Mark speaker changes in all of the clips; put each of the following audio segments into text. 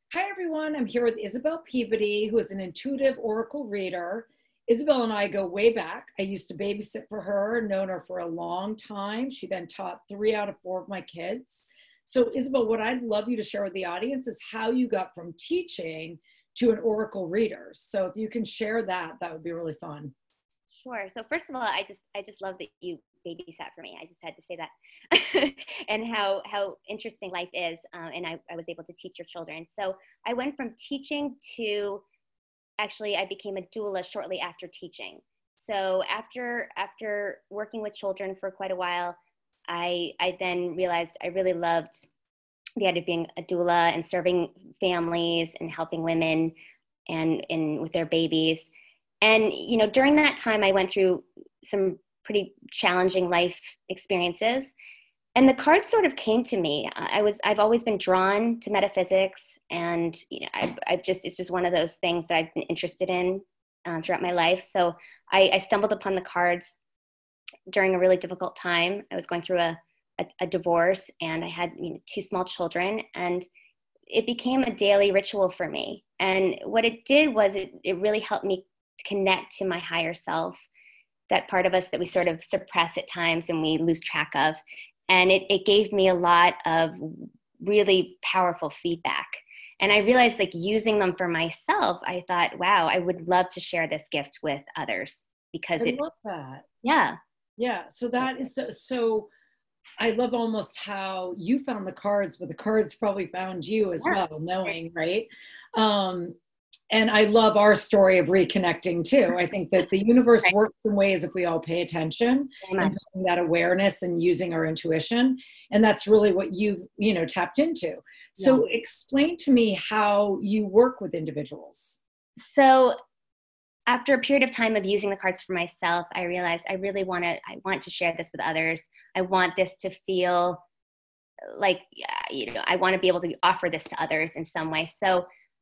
Speaker 1: Hi, everyone. I'm here with Isabel Peabody, who is an intuitive oracle reader. Isabel and I go way back. I used to babysit for her, known her for a long time. She then taught 3 out of 4 of my kids. So, Isabel, what I'd love you to share with the audience is how you got from teaching to an oracle reader. So, if you can share that, that would be really fun.
Speaker 2: Sure. So first of all, I just love that you babysat for me. I just had to say that, and how interesting life is. And I was able to teach your children. So I went from teaching to actually I became a doula shortly after teaching. So after working with children for quite a while, I then realized I really loved the idea of being a doula and serving families and helping women and with their babies. And, during that time, I went through some pretty challenging life experiences. And the cards sort of came to me. I've always been drawn to metaphysics. And, it's just one of those things that I've been interested in throughout my life. So I stumbled upon the cards during a really difficult time. I was going through a divorce, and I had 2 small children. And it became a daily ritual for me. And what it did was it really helped me connect to my higher self, that part of us that we sort of suppress at times and we lose track of. And it gave me a lot of really powerful feedback. And I realized, like, using them for myself, I thought, wow, I would love to share this gift with others because
Speaker 1: I love that.
Speaker 2: yeah.
Speaker 1: Yeah. So that is so I love almost how you found the cards, but the cards probably found you as
Speaker 2: Yeah.
Speaker 1: well, knowing, right? Um, and I love our story of reconnecting too. I think that the universe
Speaker 2: Right.
Speaker 1: works in ways if we all pay attention
Speaker 2: Very
Speaker 1: and
Speaker 2: much.
Speaker 1: bringing that awareness and using our intuition. And that's really what you tapped into.
Speaker 2: Yeah.
Speaker 1: So explain to me how you work with individuals.
Speaker 2: So after a period of time of using the cards for myself, I realized I want to share this with others. I want this to feel like, I want to be able to offer this to others in some way. So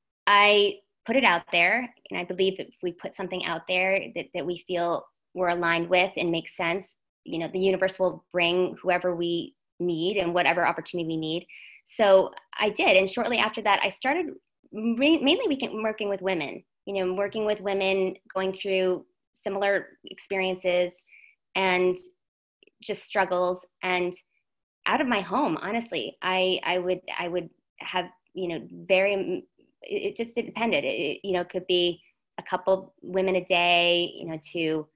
Speaker 2: I put it out there. And I believe that if we put something out there that we feel we're aligned with and makes sense, the universe will bring whoever we need and whatever opportunity we need. So I did. And shortly after that, I started mainly working with women, working with women going through similar experiences and just struggles. And out of my home, honestly, I would have, very, it just depended. It could be a couple women a day, to,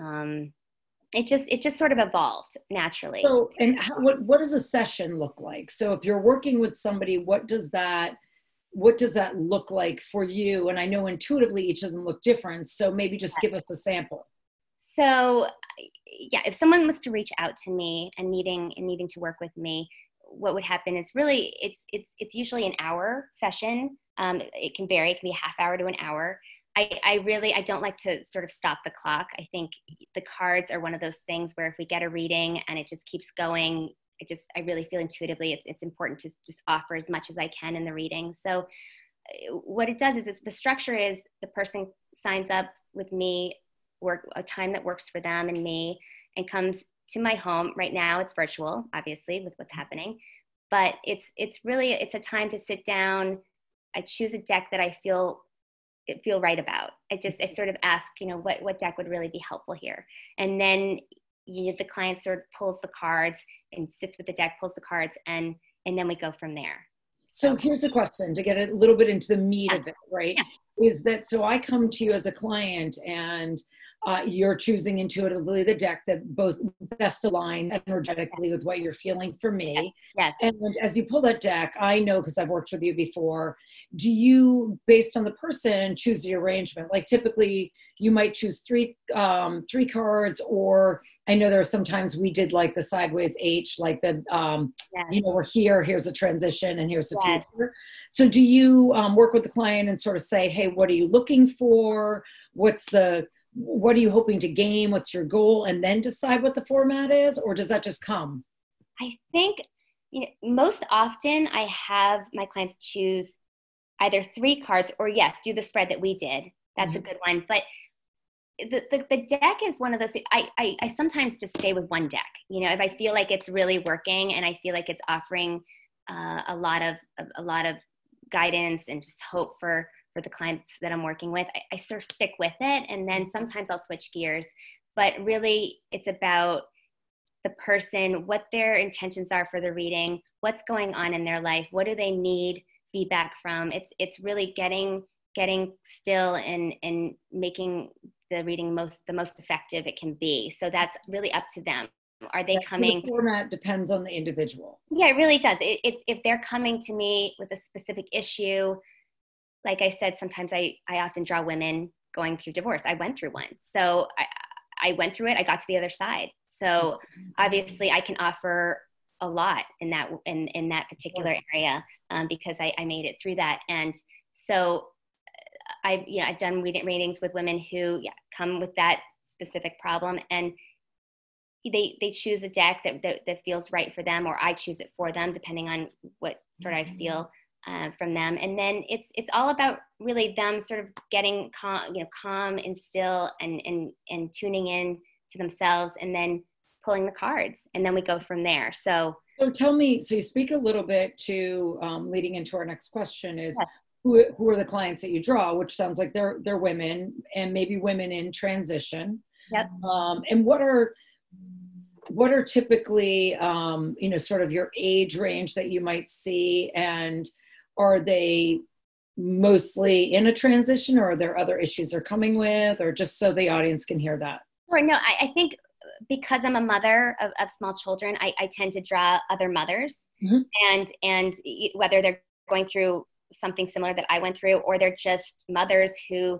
Speaker 2: it just sort of evolved naturally.
Speaker 1: So, and what does a session look like? So if you're working with somebody, what does that look like for you? And I know intuitively each of them look different. So maybe just give us a sample.
Speaker 2: So yeah, if someone was to reach out to me and needing to work with me, what would happen is really it's usually an hour session. It can vary. It can be a half hour to an hour. I don't like to sort of stop the clock. I think the cards are one of those things where if we get a reading and it just keeps going, I really feel intuitively it's important to just offer as much as I can in the reading. So what it does is the structure is the person signs up with me, work a time that works for them and me, and comes to my home. Right now it's virtual, obviously, with what's happening, but it's a time to sit down. I choose a deck that I feel right about. I sort of ask, what deck would really be helpful here, and then the client sort of pulls the cards and sits with the deck, pulls the cards, and then we go from there.
Speaker 1: So here's a question to get a little bit into the meat
Speaker 2: Yeah.
Speaker 1: of it, right?
Speaker 2: Yeah.
Speaker 1: Is that so I come to you as a client and you're choosing intuitively the deck that both best aligns energetically with what you're feeling for
Speaker 2: Yes.
Speaker 1: me.
Speaker 2: Yes.
Speaker 1: And as you pull that deck, I know because I've worked with you before, do you, based on the person, choose the arrangement? Like typically you might choose three cards, or I know there are sometimes we did like the sideways H, like the
Speaker 2: Yes.
Speaker 1: we're here, here's a transition, and here's the
Speaker 2: Yes.
Speaker 1: future. So do you work with the client and sort of say, hey, what are you looking for? What are you hoping to gain? What's your goal? And then decide what the format is? Or does that just come?
Speaker 2: I think most often I have my clients choose either 3 cards or yes, do the spread that we did. That's a good one. But the deck is one of those. I sometimes just stay with one deck. If I feel like it's really working and I feel like it's offering a lot of guidance and just hope for the clients that I'm working with, I sort of stick with it. And then sometimes I'll switch gears, but really it's about the person, what their intentions are for the reading, what's going on in their life, what do they need feedback from. It's really getting still and making the reading the most effective it can be. So that's really up to them. Are they coming?
Speaker 1: The format depends on the individual.
Speaker 2: Yeah, it really does. It's if they're coming to me with a specific issue, like I said, sometimes I often draw women going through divorce. I went through one. So I went through it. I got to the other side. So obviously I can offer a lot in that particular area because I made it through that. And so I've done readings with women who come with that specific problem, and they choose a deck that feels right for them, or I choose it for them, depending on what sort of I feel from them. And then it's all about really them sort of getting calm and still and tuning in to themselves, and then pulling the cards, and then we go from there. So
Speaker 1: tell me, so you speak a little bit to leading into our next question is, who are the clients that you draw, which sounds like they're women, and maybe women in transition.
Speaker 2: Yep.
Speaker 1: And what are typically, sort of your age range that you might see, and are they mostly in a transition, or are there other issues they're coming with, or just so the audience can hear that?
Speaker 2: Sure. No, I think because I'm a mother of small children, I tend to draw other mothers, and whether they're going through something similar that I went through, or they're just mothers who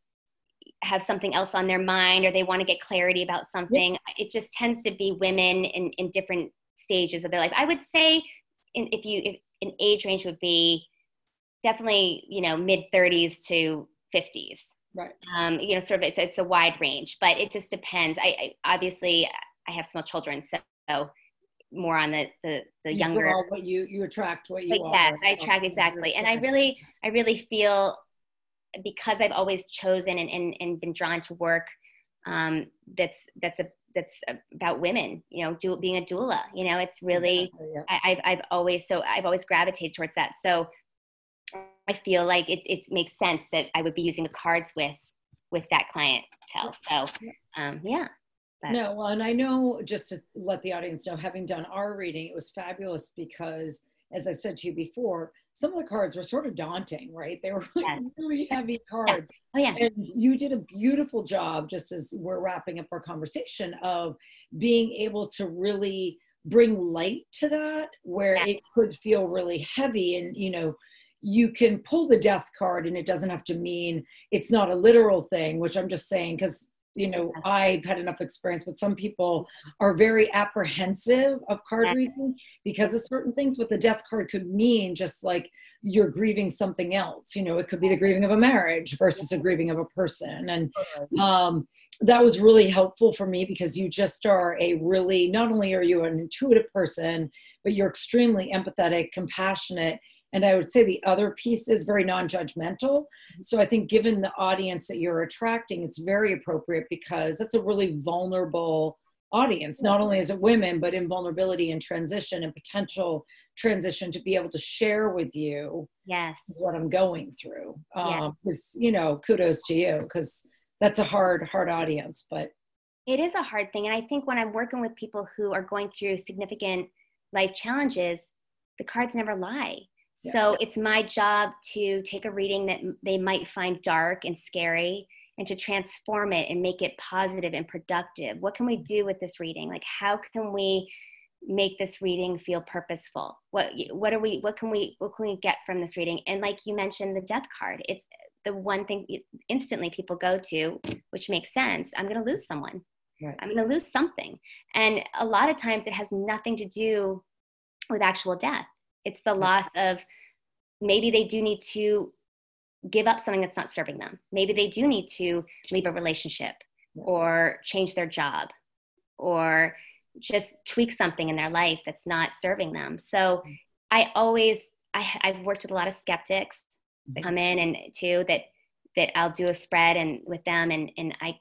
Speaker 2: have something else on their mind, or they want to get clarity about something. It just tends to be women in different stages of their life. I would say if an age range would be definitely, mid 30s to 50s.
Speaker 1: Right.
Speaker 2: Sort of it's a wide range, but it just depends. I obviously I have small children, so more on the younger.
Speaker 1: What you attract, what you.
Speaker 2: But yes, I attract exactly, and I really feel, because I've always chosen and been drawn to work that's about women, being a doula. It's really I've always gravitated towards that. So I feel like it makes sense that I would be using the cards with that clientele. So yeah. But.
Speaker 1: No, well, and I know, just to let the audience know, having done our reading, it was fabulous because, as I've said to you before, some of the cards were sort of daunting, right? They were really heavy cards.
Speaker 2: Oh, yeah.
Speaker 1: And you did a beautiful job, just as we're wrapping up our conversation, of being able to really bring light to that, where it could feel really heavy. And, you can pull the death card, and it doesn't have to mean it's not a literal thing, which I'm just saying, because I've had enough experience, but some people are very apprehensive of card reading because of certain things. But the death card could mean just like you're grieving something else. It could be the grieving of a marriage versus a grieving of a person. And that was really helpful for me, because you just are not only are you an intuitive person, but you're extremely empathetic, compassionate. And I would say the other piece is very non-judgmental. So I think, given the audience that you're attracting, it's very appropriate, because that's a really vulnerable audience. Not only is it women, but in vulnerability and transition and potential transition, to be able to share with you what I'm going through. Because, kudos to you, because that's a hard audience. But
Speaker 2: it is a hard thing. And I think when I'm working with people who are going through significant life challenges, the cards never lie. So it's my job to take a reading that they might find dark and scary, and to transform it and make it positive and productive. What can we do with this reading? Like, how can we make this reading feel purposeful? What can we get from this reading? And like you mentioned, the death card, it's the one thing instantly people go to, which makes sense. I'm going to lose someone. Right. I'm going to lose something. And a lot of times it has nothing to do with actual death. It's the loss of, maybe they do need to give up something that's not serving them. Maybe they do need to leave a relationship, or change their job, or just tweak something in their life that's not serving them. So I've worked with a lot of skeptics that come in, and too, that I'll do a spread and with them, and I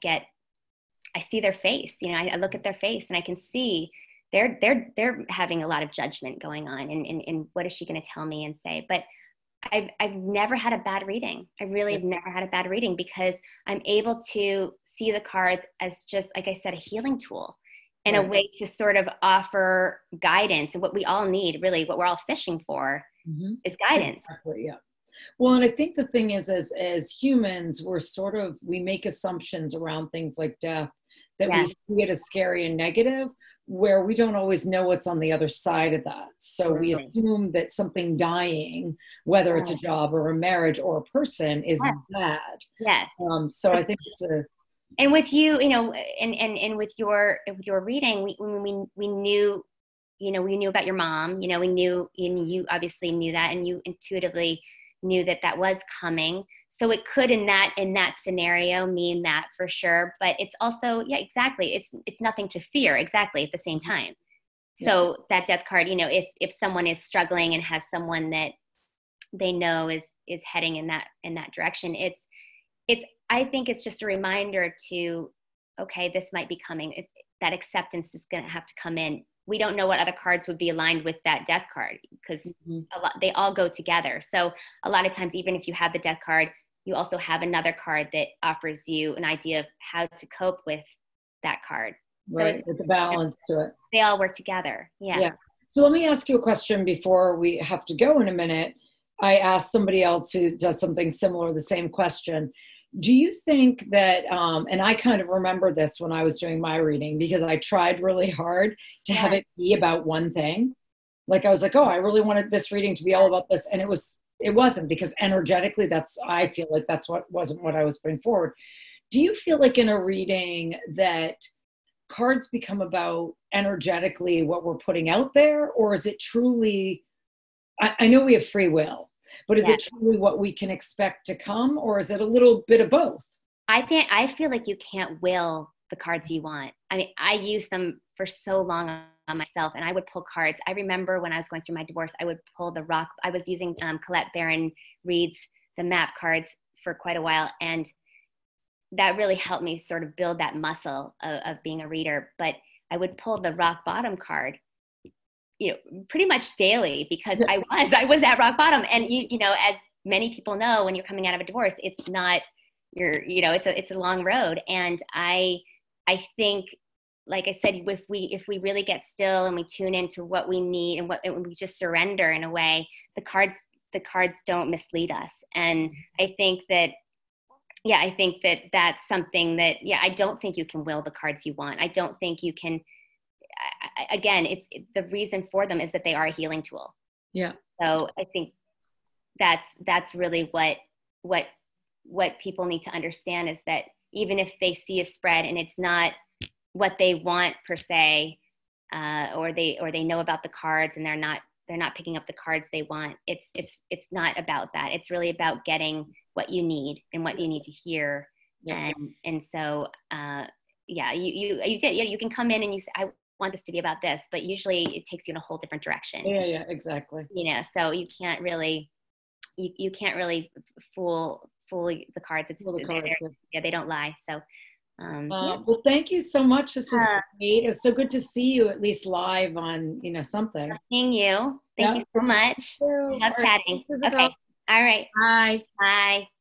Speaker 2: see their face. I look at their face, and I can see they're having a lot of judgment going on, and what is she going to tell me and say? But I've never had a bad reading. I really have never had a bad reading because I'm able to see the cards as just, like I said, a healing tool and a way to sort of offer guidance. And what we all need, really, what we're all fishing for is guidance.
Speaker 1: Exactly, yeah. Well, and I think the thing is, as humans, we make assumptions around things like death that we see it as scary and negative, where we don't always know what's on the other side of that. So we assume that something dying, whether it's a job or a marriage or a person, is bad.
Speaker 2: Yes.
Speaker 1: So I think it's
Speaker 2: and with you, you know, and with your reading, we knew, you know, we knew about your mom, you know, we knew, and you obviously knew that, and you intuitively knew that that was coming. So it could in that scenario mean that for sure, but it's also, yeah, exactly. It's nothing to fear, exactly, at the same time. So that death card, you know, if someone is struggling and has someone that they know is heading in that direction, I think it's just a reminder to, okay, this might be coming. That acceptance is going to have to come in. We don't know what other cards would be aligned with that death card because they all go together. So a lot of times, even if you have the death card, you also have another card that offers you an idea of how to cope with that card.
Speaker 1: Right, with the balance to it.
Speaker 2: They all work together. Yeah.
Speaker 1: So let me ask you a question before we have to go in a minute. I asked somebody else who does something similar, the same question. Do you think that, and I kind of remember this when I was doing my reading, because I tried really hard to have it be about one thing. Like I was like, oh, I really wanted this reading to be all about this. And it wasn't, because energetically, I feel like that's what wasn't what I was putting forward. Do you feel like in a reading that cards become about energetically what we're putting out there? Or is it truly, I know we have free will, but is it truly what we can expect to come, or is it a little bit of both?
Speaker 2: I feel like you can't will the cards you want. I mean, I used them for so long on myself, and I would pull cards. I remember when I was going through my divorce, I would pull the rock. I was using Colette Baron Reid's the map cards for quite a while, and that really helped me sort of build that muscle of being a reader. But I would pull the rock bottom card, you know, pretty much daily, because I was at rock bottom. And you know, as many people know, when you're coming out of a divorce, it's not it's a long road. And I think, like I said, if we really get still and we tune into what we need and we just surrender in a way, the cards don't mislead us. And I think that that's something that, I don't think you can will the cards you want. I don't think you can. Again, the reason for them is that they are a healing tool.
Speaker 1: Yeah.
Speaker 2: So I think that's really what people need to understand, is that even if they see a spread and it's not what they want per se, or they know about the cards and they're not picking up the cards they want, it's not about that. It's really about getting what you need and what you need to hear. And so you can come in and you say, I want this to be about this, but usually it takes you in a whole different direction.
Speaker 1: Yeah, exactly.
Speaker 2: You know, so you can't really fool the cards. They don't lie. So
Speaker 1: well, thank you so much. This was great. It was so good to see you, at least live on, something.
Speaker 2: Seeing you. Thank you so much. Love chatting. Okay. All right.
Speaker 1: Bye.
Speaker 2: Bye.